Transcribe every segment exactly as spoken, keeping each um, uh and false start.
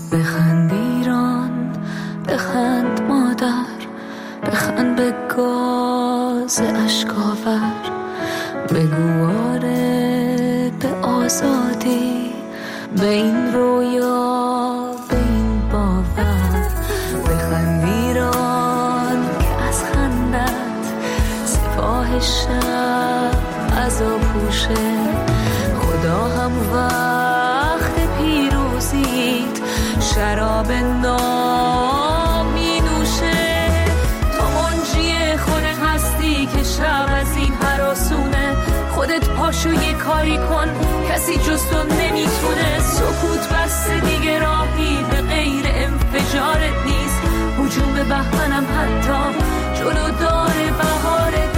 بخند ایران، بخند مادر، بخند به گاز اشکاور، بگو آره به آزادی، به این رویا، به این باور. بخند ایران که از خندت سپاه شب عزا پوشه، خدا هم وقت پیروزیت شراب نام می نوشه. تو منجی خود هستی که شب از این هراسونه، خودت پاشو یه کاری کن، کسی جز تو نمیتونه. سکوت بس دیگه راهی به غیر انفجارت نیست، هجوم به بهمنم حتی جلو داره بهارت.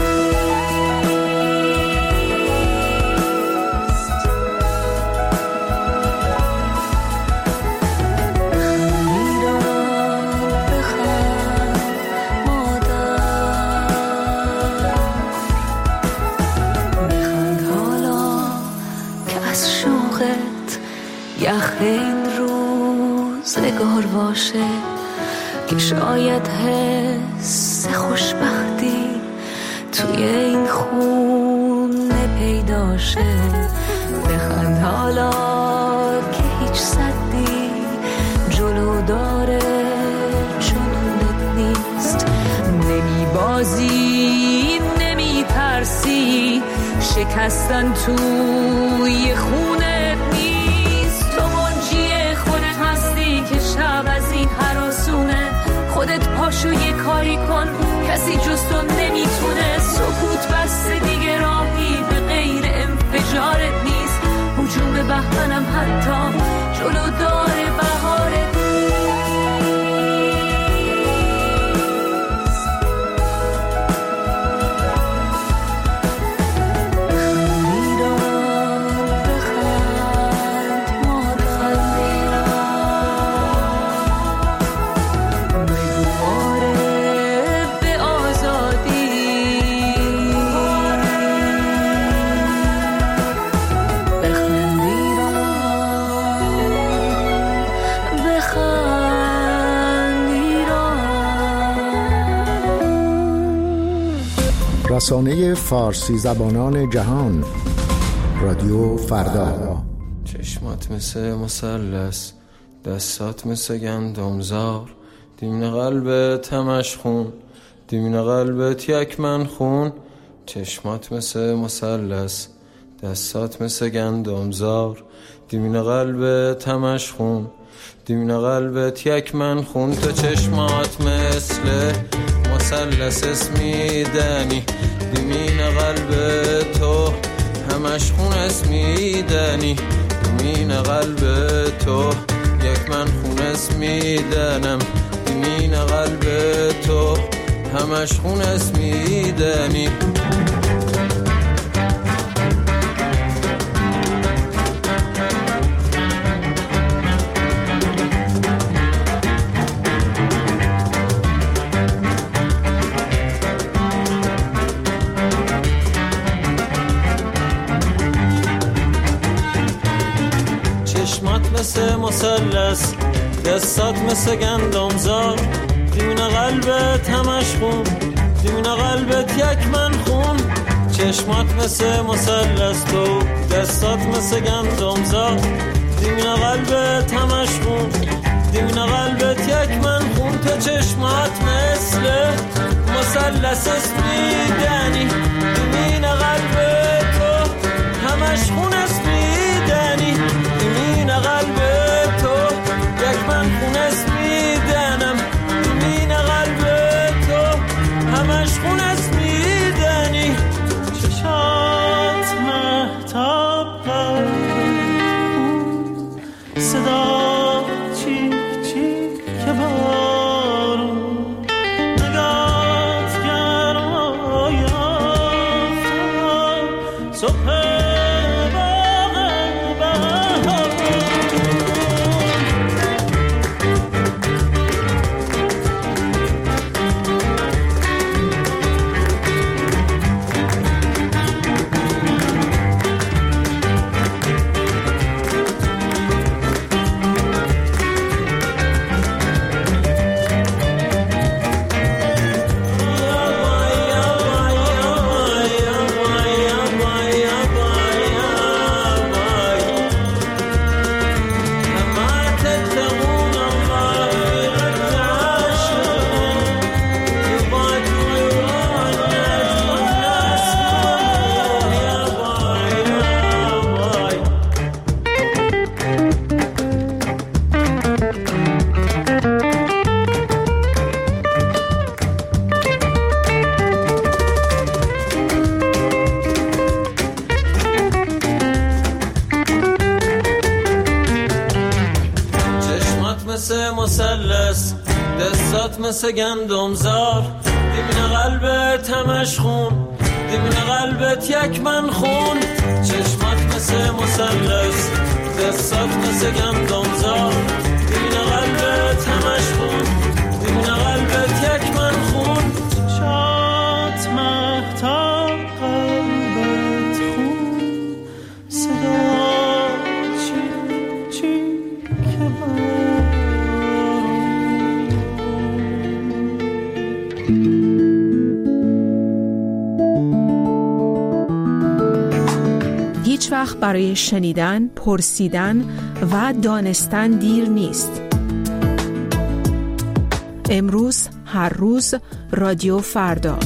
یخ این روزگار باشه که شاید حس خوشبختی توی این خونه پیدا شه. بخند حالا که هیچ صدی جلو داره جنونت نیست، نمی بازی نمی ترسی، شکستن توی خونت نیست. که شب از این هراسونه، خودت پاشو یه کاری کن، کسی جز تو نمیتونه. سکوت بس دیگه راهی به غیر انفجارت نیست، هجوم به بهمنم حتی جلو داره بهارت. رسانه فارسی زبانان جهان، رادیو فردا. چشمات مثل مثلث، دستات مثل گندمزار، دیمن قلبت همش خون، دیمن قلبت یک من خون. چشمات مثل مثلث، دستات مثل گندمزار، دیمن قلبت همش خون، دیمن قلبت یک من خون. تو چشمات مثل مثلث اسمیدنی، دیمین قلب تو همش خون اسمیدنی، دیمین قلب تو یک من خون اسمیدنم، دیمین قلب تو همش خون اسمیدنی. مثل مثلث، دستات مثل گندمزار، دیمین قلبت همش خون، دیمین قلبت یک من خون. چشمات مثل مثلث، تو دستات مثل گندمزار، دیمین قلبت همش خون، دیمین قلبت یک من خون. تو چشمات مثل مثلث اسمیدنی، دیمین قلبت تو همش خون اسمیدنی، دیمین قلب تو یک من خون اسمیدنم، دیمین قلب تو همش خون اسمیدنی. چشات مهتاب صدا چیک چیک که بارون، نگات گرمای آفتاب صبح مثل مثلث، دستات مثل گندمزار، دیمین قلبت همش خون، دیمین قلبت یک من خون. چشمات مثل مثلث، دستات مثل گندمزار، دیمین قلبت همش خون، دیمین قلبت یک من خون. چات مهتاب قلبت خون، صدا چی چی که من هیچ وقت برای شنیدن، پرسیدن و دانستن دیر نیست. امروز، هر روز، رادیو فردا.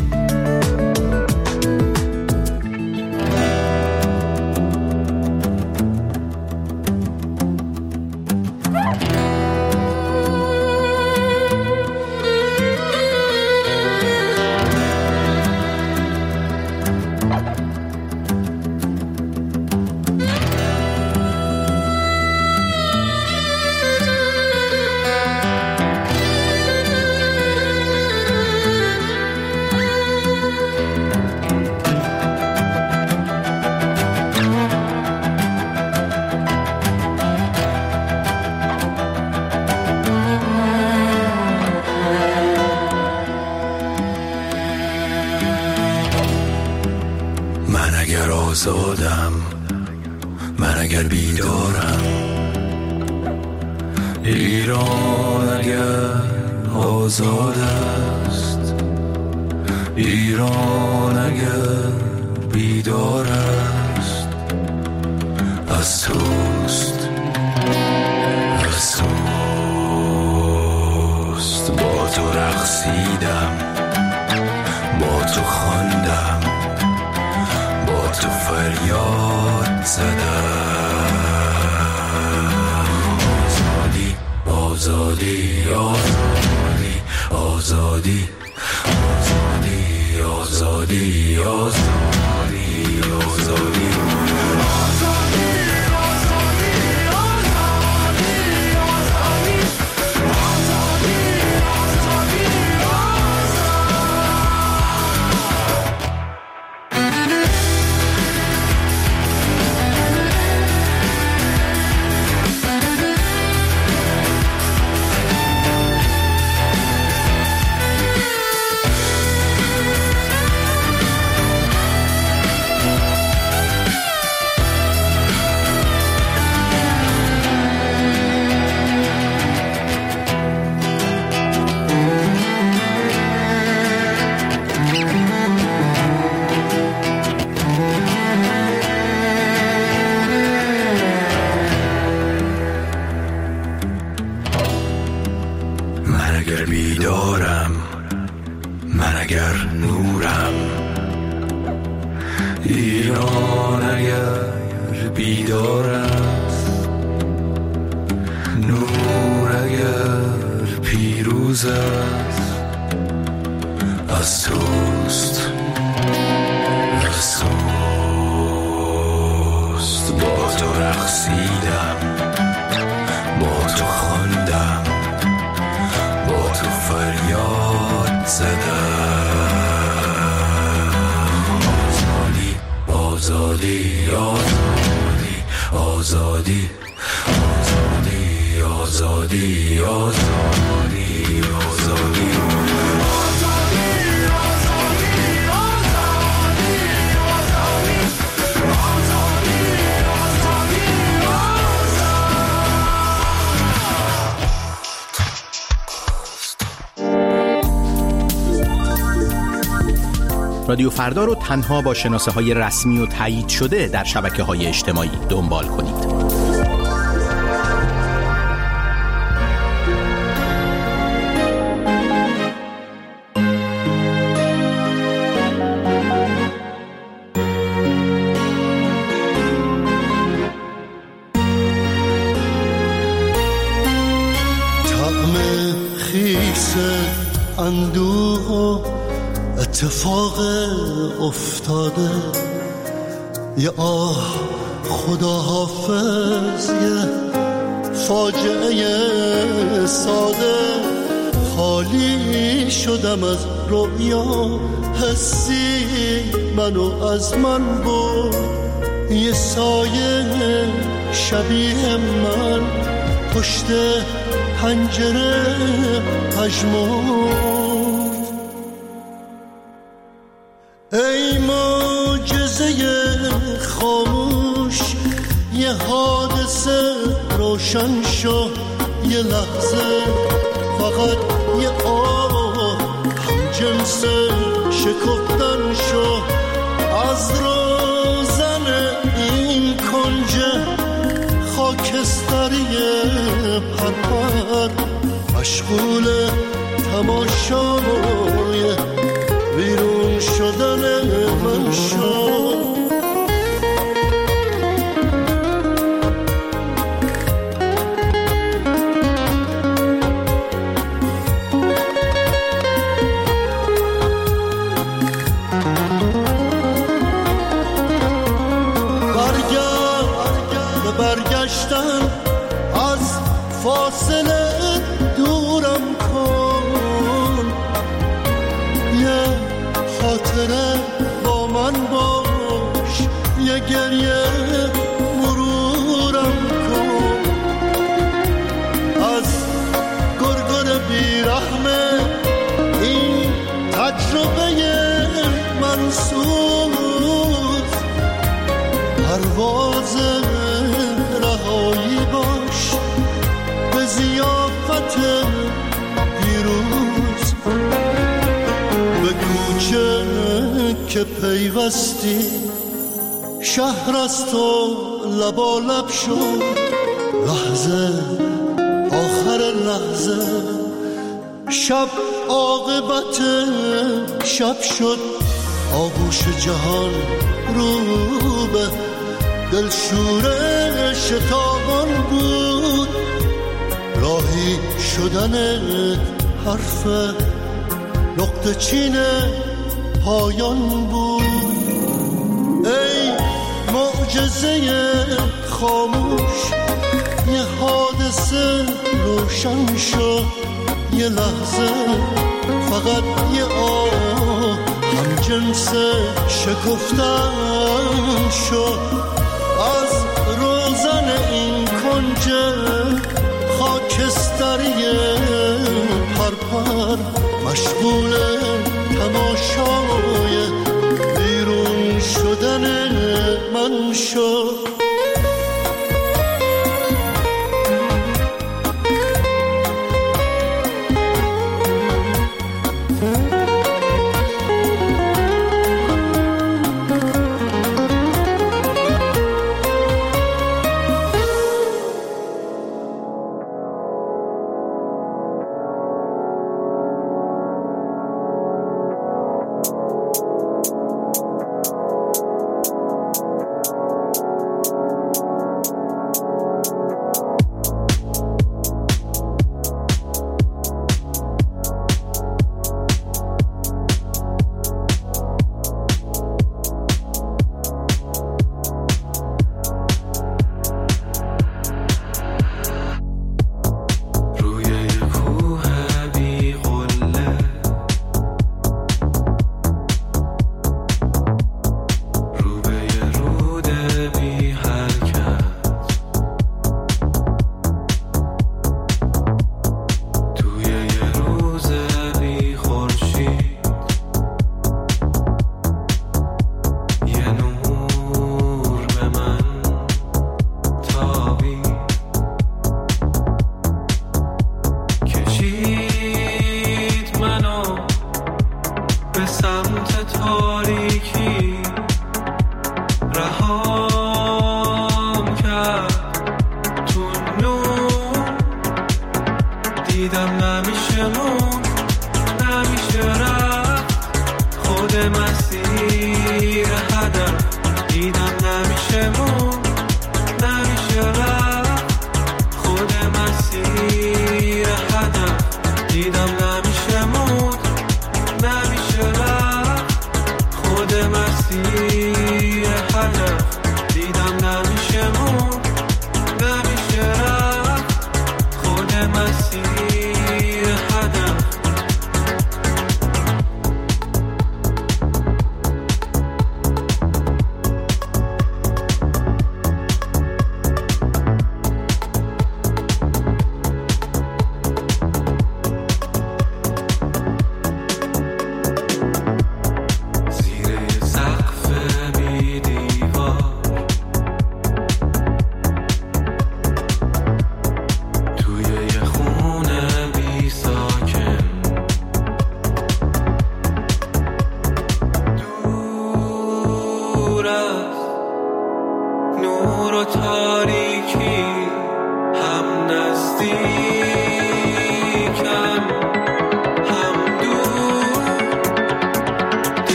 آزادم، من اگر بیدارم، ایران اگر آزاد است، ایران اگر بیدار است، از توست، از توست. با تو رقصیدم، با تو خواندم، تو فریاد زدم. آزادی، آزادی، آزادی، آزادی، آزادی، آزادی، آزادی، آزادی. ایران اگر بیدار است، نور اگر پیروز است، از توست، از توست. با تو رقصیدم، با تو خواندم، با تو فریاد زدم. آزادی، آزادی، آزادی، آزادی، آزادی، آزادی، آزادی. رادیو فردا رو تنها با شناسه های رسمی و تایید شده در شبکه های اجتماعی دنبال کنید. طعم خیس اندوه و اتفاق افتاده، یه آه خدا حافظ، یه فاجعه ساده. خالی شدم از رویا، حسی منو از من برد، یه سایه شبیه من پشت پنجره پژمرد. ای معجزه خاموش، یه حادثه روشن شو، یه لحظه فقط یه آه هم جنس شکفتن شو. از روزن این کنج خاکستری پرپر، مشغول تماشای بیرون شدن من شو. از فاصله دورم کن، یه خاطره با من باش، یه گریه مرورم کن. از گرگر بیرحمه این تجربه منسوخ، پرواز رهایی باش به ضیافت پیروز. به کوچه که پیوستی شهر از تو لبالب شد، لحظه آخر لحظه شب عاقبت شب شد. آغوش جهان رو به دلشور شتابان بود، راهی شدن حرف نقطه چین پایان بود. ای معجزه خاموش، یه حادثه روشن شد، یه لحظه فقط یه آه هم جنس شکفتن شد. از روزن این کنج خاکستری پرپر، مشغول تماشای بیرون شدن من شد. مسیر هدف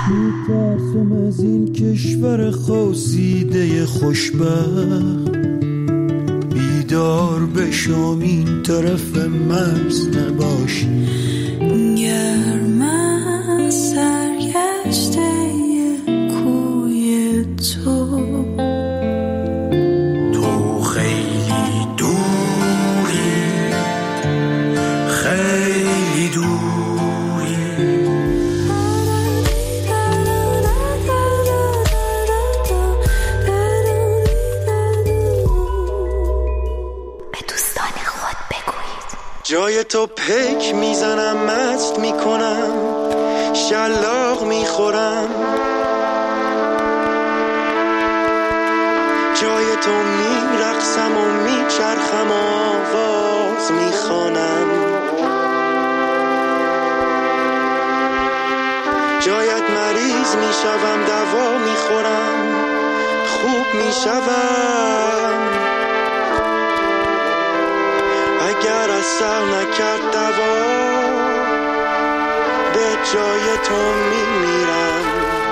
میترسم از این کشور خواسیده خوشبخت بیدار بشم این طرف مرز نباش گرم از سرگشته کوی تو تو خیلی دوری خیلی دوری به دوستان خود بگویید جای تو پک میزنم مست میکنم شلاق میخورم جای تو میرقصم و میچرخم و آواز میخوانم جایت مریض میشوم دوا میخورم خوب میشوم اگر اثر نکرد دوا به جای تو میمیرم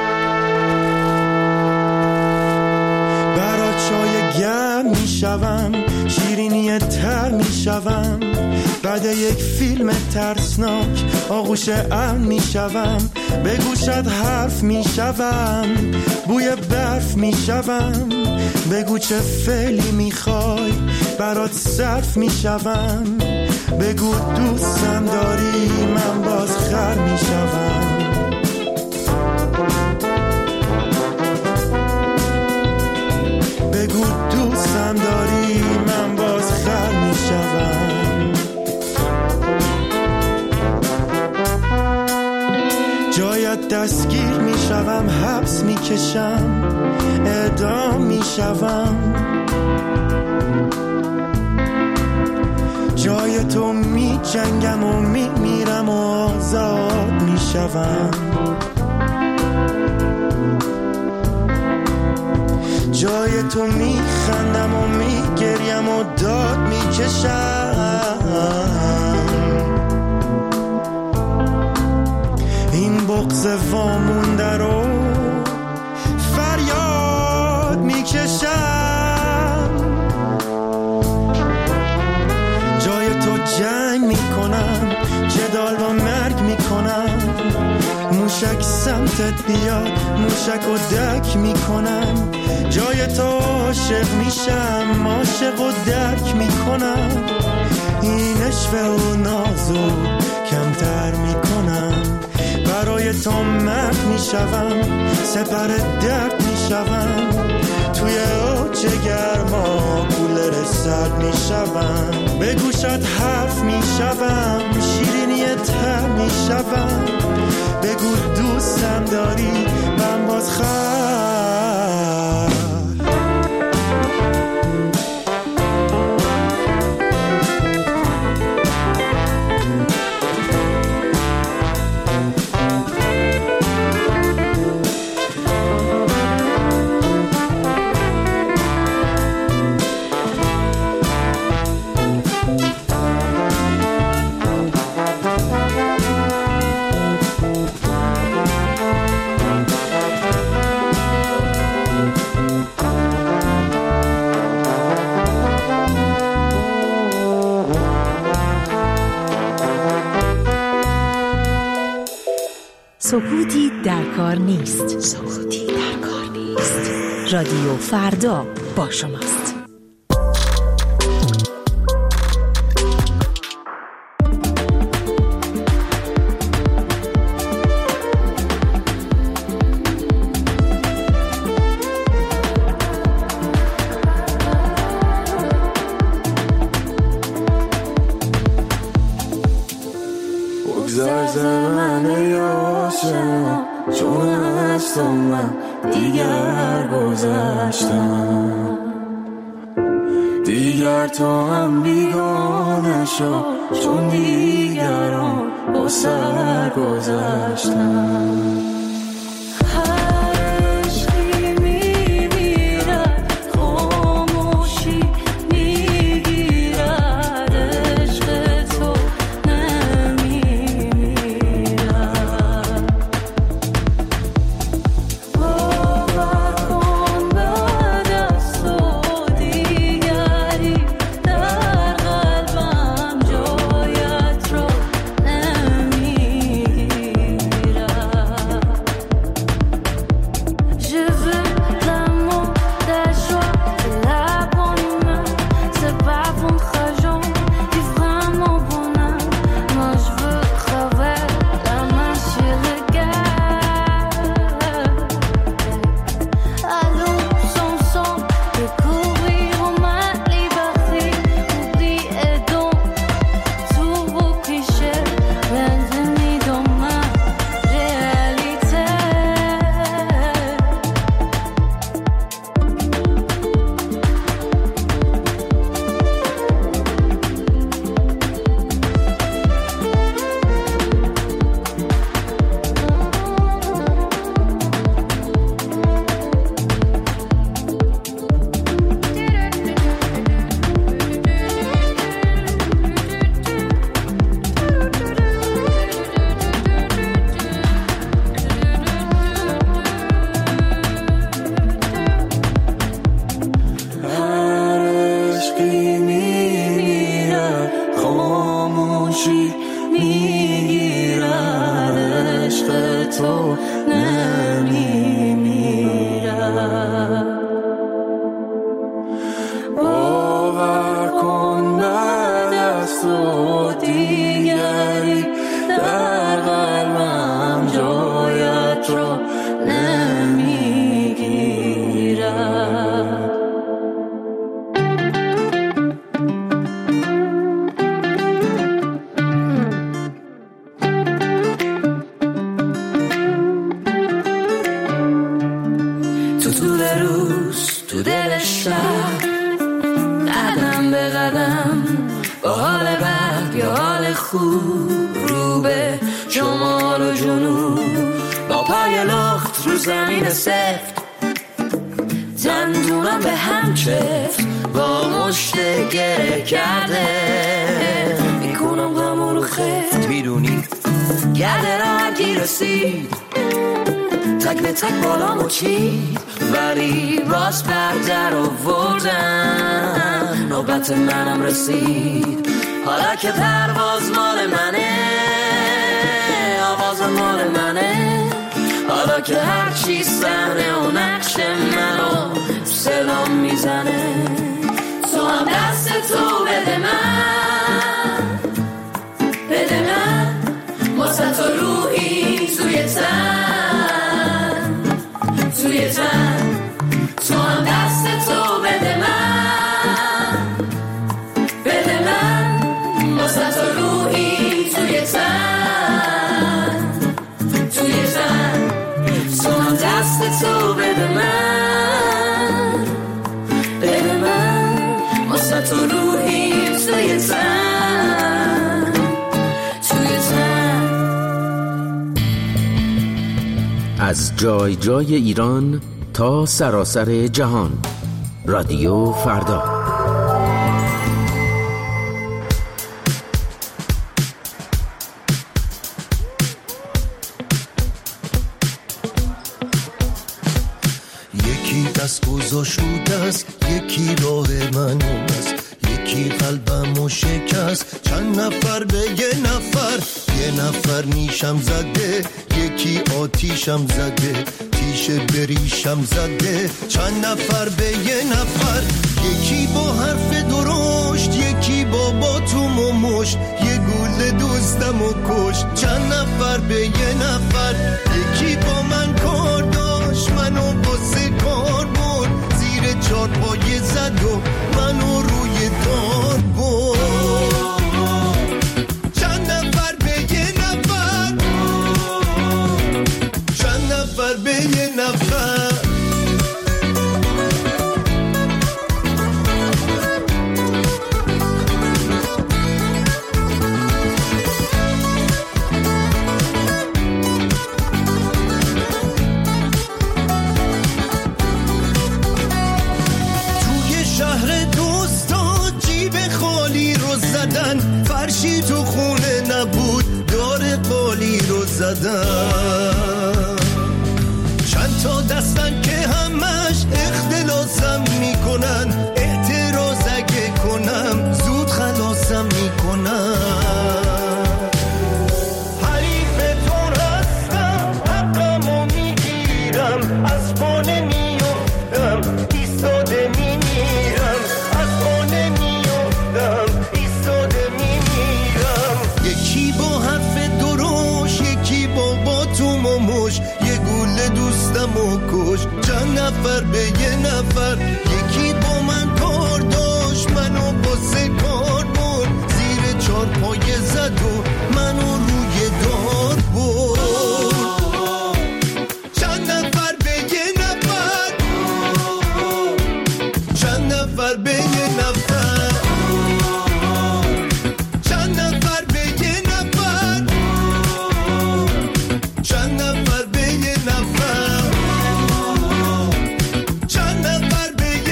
برات چای گرم میشوم شیرینی تر میشوم بعد یک فیلم ترسناک آغوش امن میشوم به گوشت حرف میشوم بوی برف میشوم بگو چه فعلی میخوای برات صرف میشوم بگو دوستم داری من باز خر میشوم بگو دوستم داری من باز خر میشوم جایت دستگیر میشوم حبس میکشم اعدام میشوم جای تو میجنگم و میمیرم و آزاد میشوم جای تو میخندم و میگریم و داد میکشم این بغض وامونده رو فریاد میکشم جای تو جنگ میکنم جدال با مرگ میکنم موشک سمتت بیاد موشک و دک میکنم جای تو عاشق میشم عاشق و درک میکنم این عشق و نازو کمتر میکنم برای تو مرد میشوم سپر درد میشوم توی اوج گرما کولر سرد میشوم به گوشت حرف میشوم شیرینی تر میشوم بگو دوستم داری من باز خر سکوتی در کار نیست. سکوتی در کار نیست. رادیو فردا با شماست. بگذر زمن یاشم چون هستم من دیگر گذشتم دیگر تو هم بیگانه شو چون دیگران با سر گذشتم تو نمیمیرم. باور کن بعد از تو دیگری در قلبم جایت رو نمیگیرم. تو طول روز تو دل شهر قدم به قدم با حال بد یا حال خوب رو به شمال و جنوب با پای لخت رو زمین سفت دندونم به هم چفت با مشت گره کرده میکنم غمون رو خفت میدونی گرده را گیر رسید تک به تک بالامو چید ولی باز بر در آوردن نوبت منم رسید. حالا که پرواز مال منه آواز مال منه حالا که هر چی صحنه و نقش منو سلام میزنه تو هم دست تو بده من بده من واسه تو روحی توی تن توی تن تو هم دست تو بده من بده من واسه تو روحی توی تن توی تن تو هم دست تو بده من بده من واسه تو روحی توی تن توی تن. از جای جای ایران تا سراسر جهان رادیو فردا. یکی دست گذاشت رو دست یکی راه من است یکی قلبمو شکست چند نفر به یه نفر یه نفر نیشم زده یکی آتیشم زده تیشه بریشم زده چند نفر به یه نفر یکی با حرف درشت یکی با باتوم و مشت یه گل دوستم و کشت چند نفر به یه نفر یکی با من کار داشت منو باسه کار برد زیر چار پایه زد و منو روی دار برد چند نفر به یه نفر چند نفر به یه نفر فرشی تو خونه نبود دار قالی رو زدن چند تا دستن که همش اختلاسم میکنن اعتراض اگه کنم زود خلاصم میکنن حریفتون هستم حقمو میگیرم از پانه میافتم ایستاده میمیرم از پانه میافتم یکی با حرف دروش یکی با باتوم و مش یه گل دوستم و کش چند نفر به یه نفر یکی با من کار داشت منو باسه کار برد زیر چار پایه زد و منو روی دار برد چند نفر به یه نفر چند نفر به یه نفر چند نفر به یه نفر چند نفر به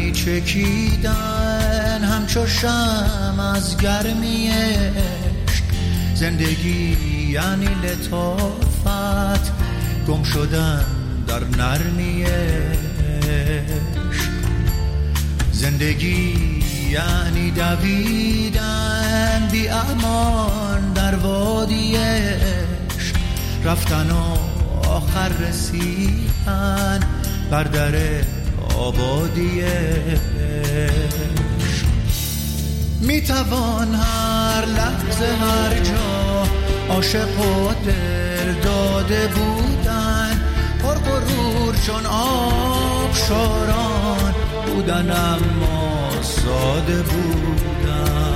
یعنی چکیدن همچو شمع از گرمی عشق. زندگی یعنی لطافت گم شدن در نرمی عشق. زندگی یعنی دویدن بی امان در وادی عشق. رفتن و آخر رسیدن بر در آبادی عشق. میتوان هر لحظه هر جا عاشق و دل داده بودن، پر غرور چون آبشاران بودن اما ساده بودن.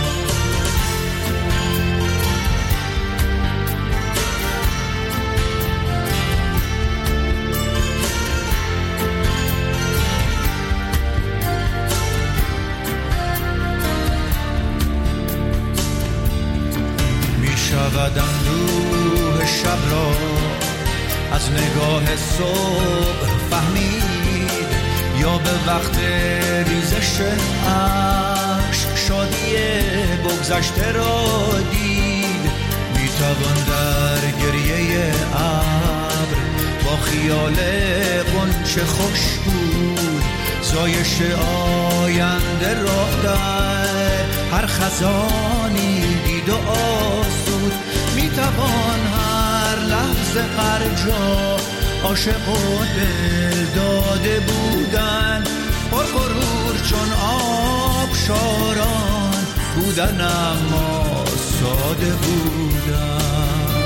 شود اندوه شب را از نگاه صبح فهمید، یا به وقت ریزش عشق شادی بگذشته را دید. میتوان در گریه ابر با خیال غنچه خوش بود، زایش آینده را در هر خزانی دید و آسود. میتوان هر لحظه هر جا عاشق و دل داده بودن، پر غرور چون آبشاران بودن اما ساده بودن.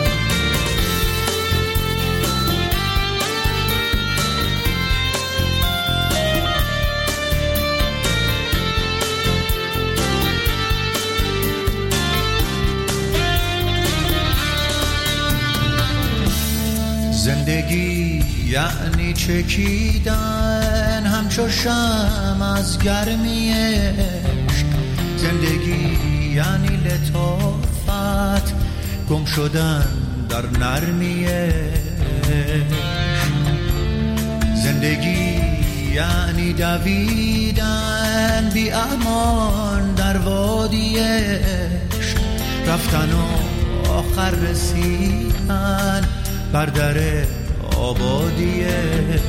زندگی یعنی چکیدن همچو شمع از گرمی عشق. زندگی یعنی لطافت گم شدن در نرمی عشق. زندگی یعنی دویدن بی امان در وادی عشق. رفتن و آخر رسیدن بر در آبادی عشق.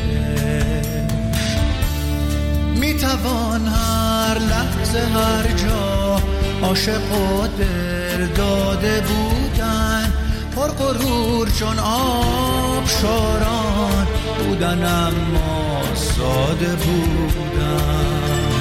میتوان هر لحظه هر جا عاشق و دل داده بودن، پر غرور چون آبشاران بودن اما ساده بودن.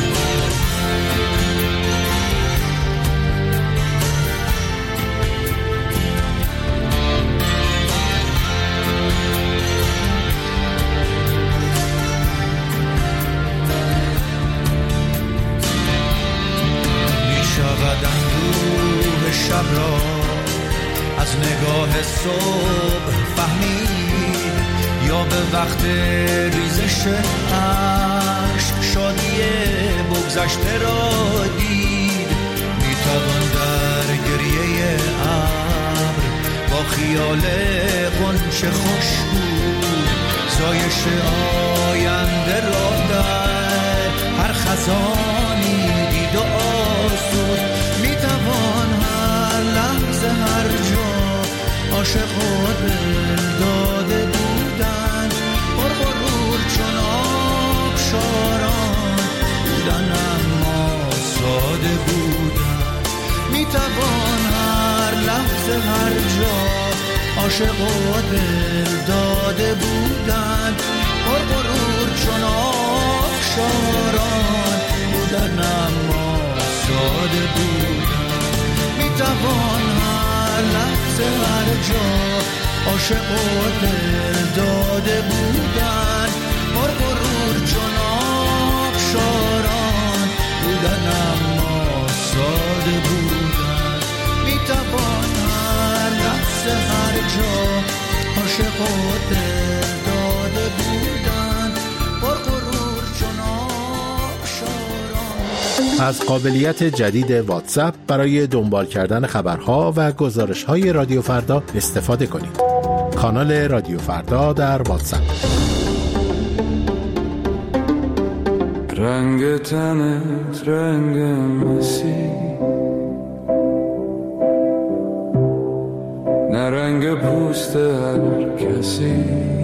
شب را از نگاه صبح فهمید، یا به وقت ریزش عشق شادی بگذشته را دید. میتوان در گریه ابر با خیال غنچه خوش بود، زایش آینده را در هر خزانی دید و آسود. میتوان هر لحظه هر جا عاشق و دل داده بودن، پر غرور چون آبشاران بودن اما ساده بودن. میتوان هر لحظه هر جا عاشق و دل داده بودن، پر غرور چون آبشاران بودن اما ساده بودن. میتوان هر لحظه هر جا عاشق و دل داده بودن، پر غرور چون آبشاران بودن اما ساده بودن. میتوان هر لحظه هر جا عاشق و دل داده بودن، پر غرور چون آبشاران. از قابلیت جدید واتساپ برای دنبال کردن خبرها و گزارش‌های رادیو فردا استفاده کنید. کانال رادیو فردا در واتساپ. رنگ تنت رنگ مسیح، نه رنگ پوست هر کسی.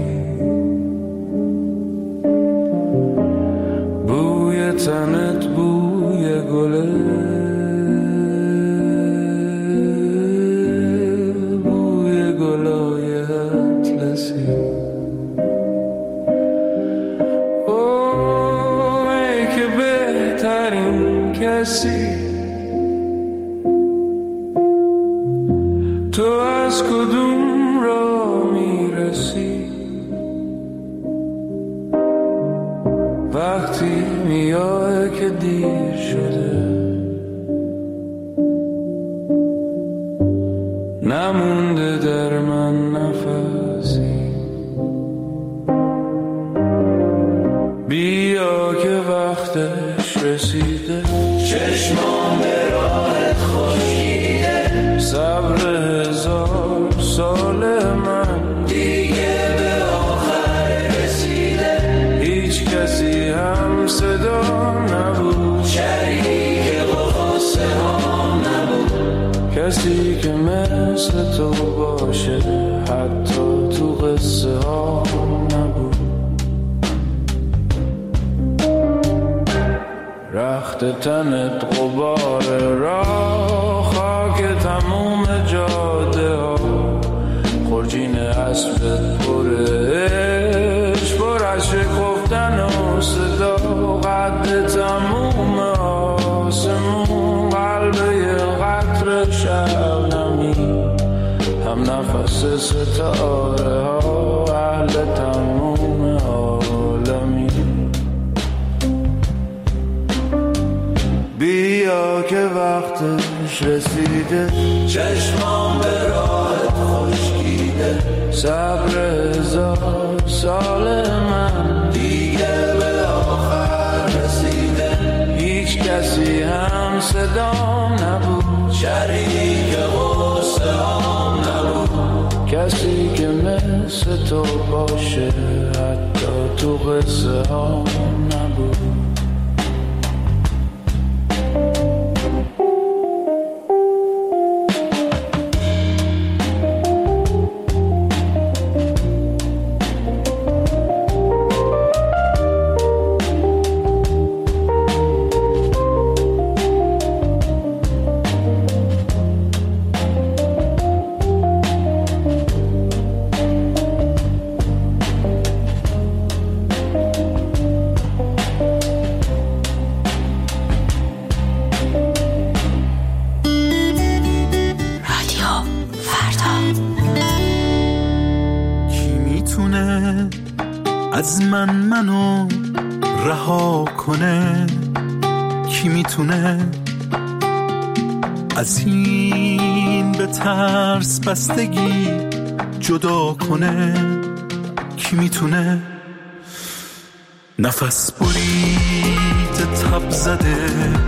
بوی تنت بوی گله، بوی گلای اطلسی. اوه ای که بهترین کسی، تو از کدوم را میرسی؟ وقتی میای که دیر شده، نمونده در من نفسی. بیا که وقتش رسیده، چشمان به راحت خشکیده. صبر هزار سال من دیگه به آخر رسیده. هیچ کسی هم صدا نبود، شریک قصه ها نبود. کسی که مثل تو باشه حتی تو قصه ها نبود. رخت تنت غبار راه، خاک تموم جاده ها. خورجین اسبت پره عشق، پر از شکفتن و صدا. قد تموم آسمون، قلب یه قطر شبنمی. هم نفس ستاره ها، اهل تموم عالمی. بیا که وقتش رسیده، چشمان به راحت خشکیده. صبر هزار سال من دیگه به آخر رسیده. هیچ کسی هم صدام نبود، شریک قصه هم نبود. کسی که مثل تو باشه حتی تو قصه هم نبود. از من منو رها کنه؟ کی میتونه از این به ترس بستگی جدا کنه؟ کی میتونه نفس برید تب زده،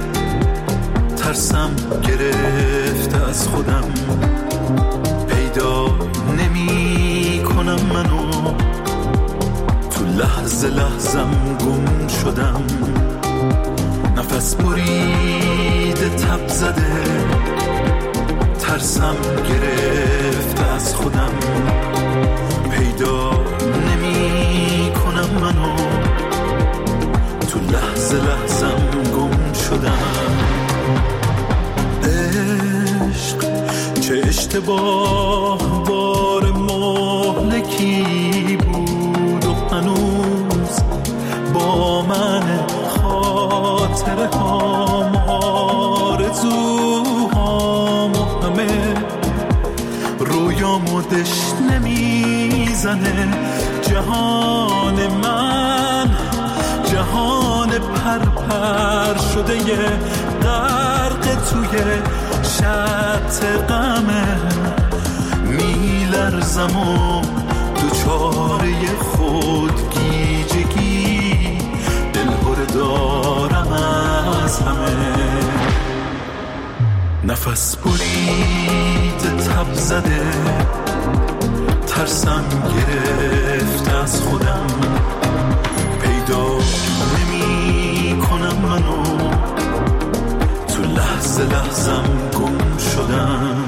ترسم گرفته از خودم، پیدا نمی کنم منو، تو لحظه لحظم گم شدم. نفس برید تب زده، ترسم گرفته از خودم، پیدا نمی کنم منو، تو لحظه لحظم گم شدم. عشق چه اشتباه بار مهلکی بود و هنوز با من خاطره هام، آرزوهام و همه رویامو دش نمیزنه. جهان من جهان پر پر شده یه غرق توی شط غمه، میلرزم و دوچاره خودگیجگی، دلهره دارم از همه. نفس برید تب زده، ترسم گرفت از خودم، پیدا نمی لحظه لحظم گم شدم.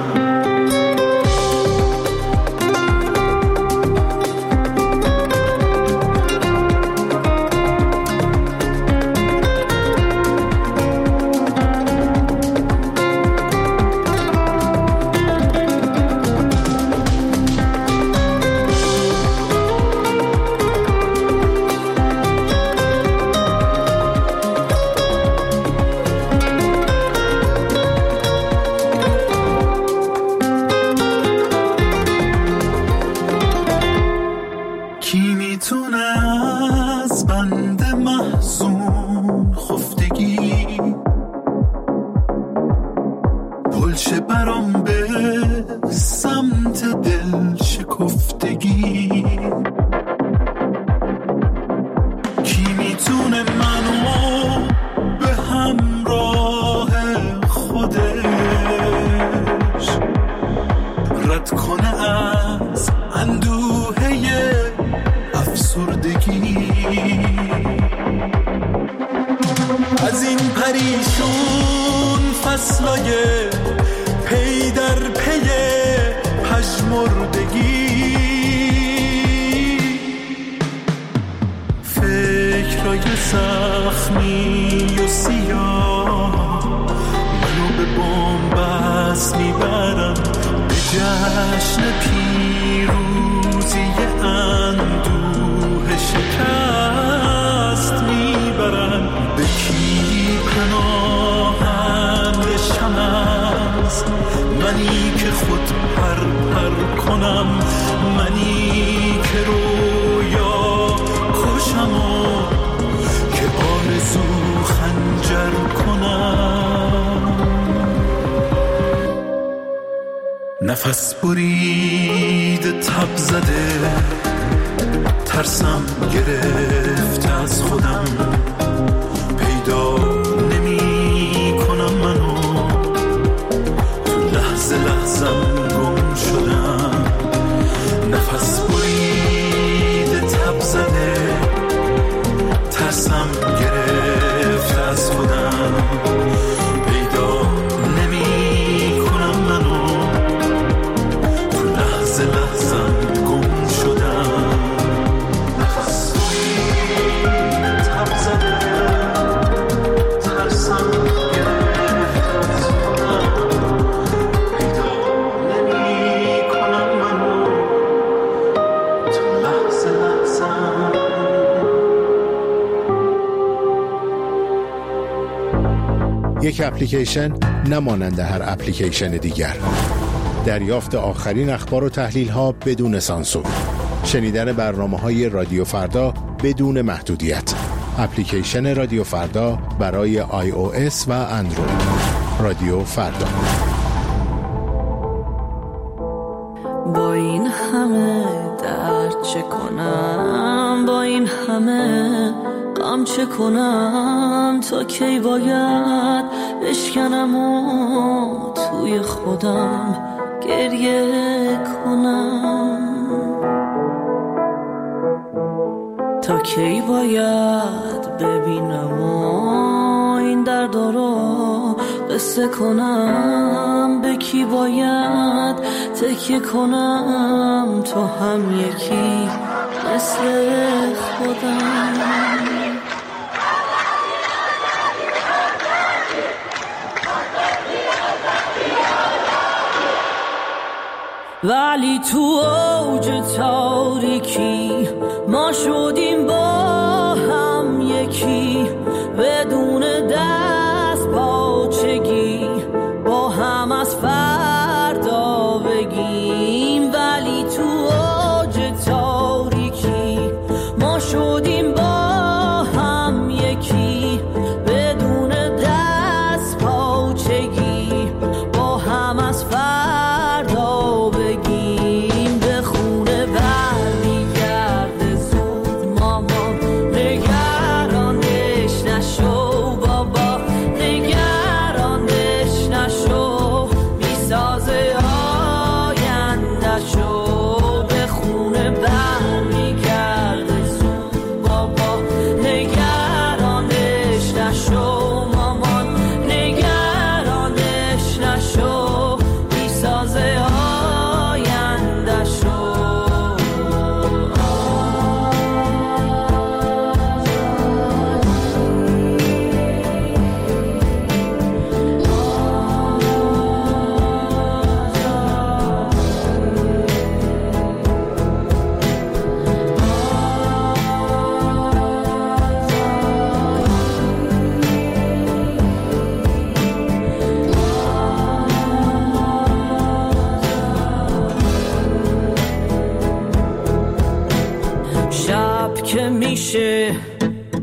از این پریشون فصلای پی در پی پژمردگی، فکرای زخمی و سیاه منو به بن‌بست میبرن، به جشن پیروزی اندوه شکست میبرن. به کی پناهم بشم از منی که خود پر پر کنم، منی که رویا کشم و که آرزو خنجر کنم. نفس برید تب زده، ترسم گرفت از خودم، پیدا نمی کنم منو، تو لحظه لحظم گم شدم. نفس برید تب زده، ترسم گرفت از خودم، پیدا نمی کنم منو، تو لحظه لحظم گم شدم. نفس برید تب زده، ترسم گرفت از خودم، پیدا نمی کنم منو، تو لحظه لحظم. یک اپلیکیشن نمانند هر اپلیکیشن دیگر. دریافت آخرین اخبار و تحلیل ها بدون سانسور. شنیدن برنامه‌های رادیو فردا بدون محدودیت. اپلیکیشن رادیو فردا برای آی او اس و اندروید. رادیو فردا. با این همه درد چه کنم، با این همه غم چه کنم، تا کی باید بشکنم و توی خودم گریه کنم، تا کی باید ببینم و این درد رو قصه کنم، به کی باید تکیه کنم، تو هم یکی مثل خودم. ولی تو اوج تاریکی ما شدیم با هم یکی، بدون دست پاچگی با هم از فردا بگیم. ولی تو اوج تاریکی ما شدیم با هم یکی، بدون دست پاچگی با هم از فردا بگیم. به خونه برمیگرده زود مامان،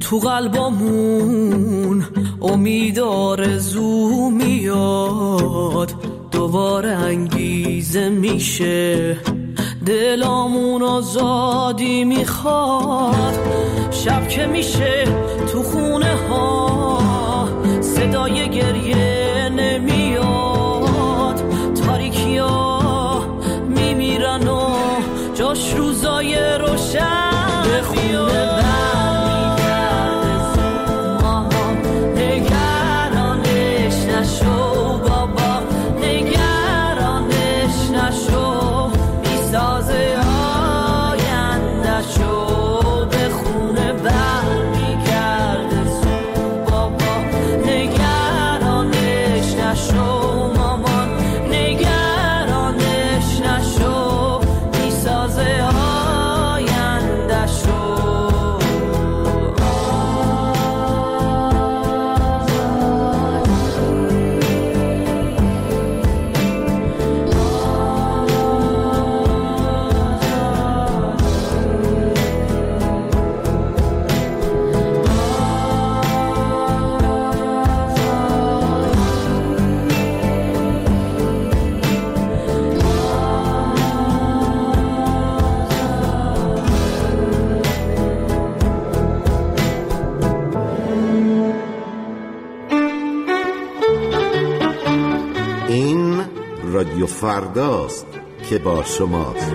تو قلبمون امید آرزو میاد، دوباره انگیزه میشه، دلامون آزادی میخواد. شب که میشه تو خونه ها صدای گریه نمیاد، تاریکی ها میمیرن و جاش روزای روشن به خونه برمیگرده زود. ماما نگرانش نشو، بابا نگرانش نشو، میسازه آینده‌شو. به خونه برمیگرده زود، بابا نگرانش نشو، مامان نگرانش نشو، میسازه آینده‌شو. این رادیو فرداست که با شماست.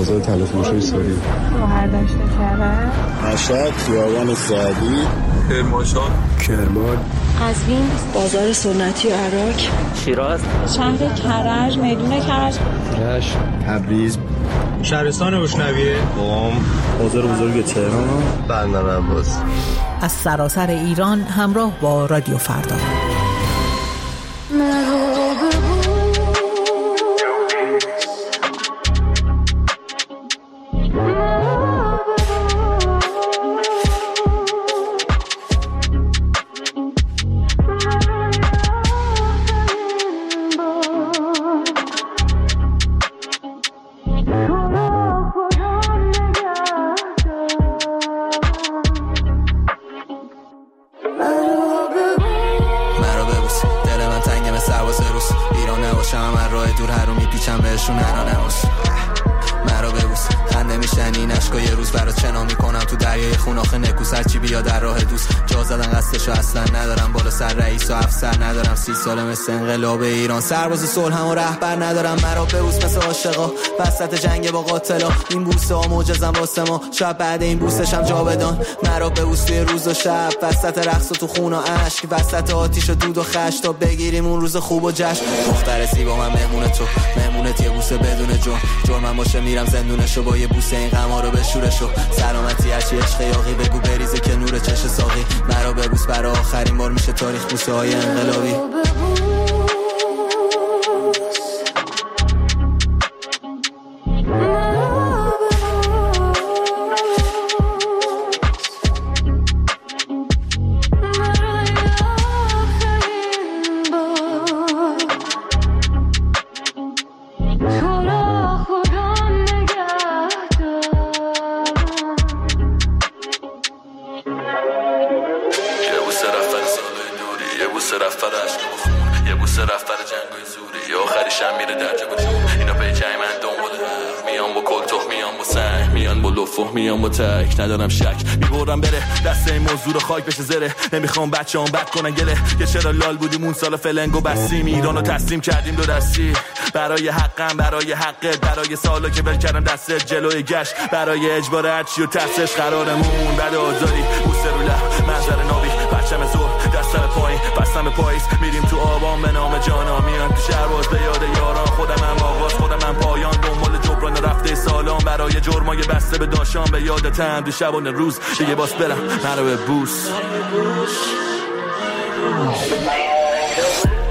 آزاد تلافروشای ساری مهردشت کرد مشهد خیابان سعدی کرمانشاه کرمان قزوین بازار سنتی عراق شیراز شهر کرج میدون کرج رشت تبریز شهرستان روشنویه قم بازار بزرگ تهران بندر عباس. از سراسر ایران همراه با رادیو فردا. سی ساله مثل انقلاب ایران سرباز صلح هم و رهبر ندارم مرا ببوس مثل عاشقا وسط جنگ با قاتلا این بوسه ها معجزم واسه ما شاید بعد این بوسشم جاودان مرا ببوس توی روز و شب وسط رقص و تو خون و اشک وسط آتیش و دود و خش تا بگیریم اون روز خوب و جشن دختر زیبا من مهمون تو مهمونت یه بوسه بدون جون جرمم باشه میرم زندونشو با یه بوسه این غما رو بشورشو سلامتی هرچی عشق یاقی بگو بریزه که نور چش ساقی مرا ببوس برای آخرین بار میشه تاریخ بوسه های انقلابی میام با تک ندارم شک میبرم بره دست این موضوع رو خاک بشه زره نمیخوام بچه هم بد کنن گله که چرا لال بودیم اون سال فلنگو بستیم ایران رو تسلیم کردیم دو دستی برای حقم برای حقت برای سالا که بل کردم دستت جلوی گشت برای اجبار هرچی و تحتش قرارمون بعد آزادی بوسه رو لب منظر نابی پرچم زور دستم پایین بستم پاییز میریم تو آبان به نام جانا میان تو شهر باز به یاد یاران خودم هم آغاز خودم هم پایان دنبال جبران رفته سالان برای جرمای بسته به داشان به یادتم دو شبانه روز دیگه باز برم مرا به بوس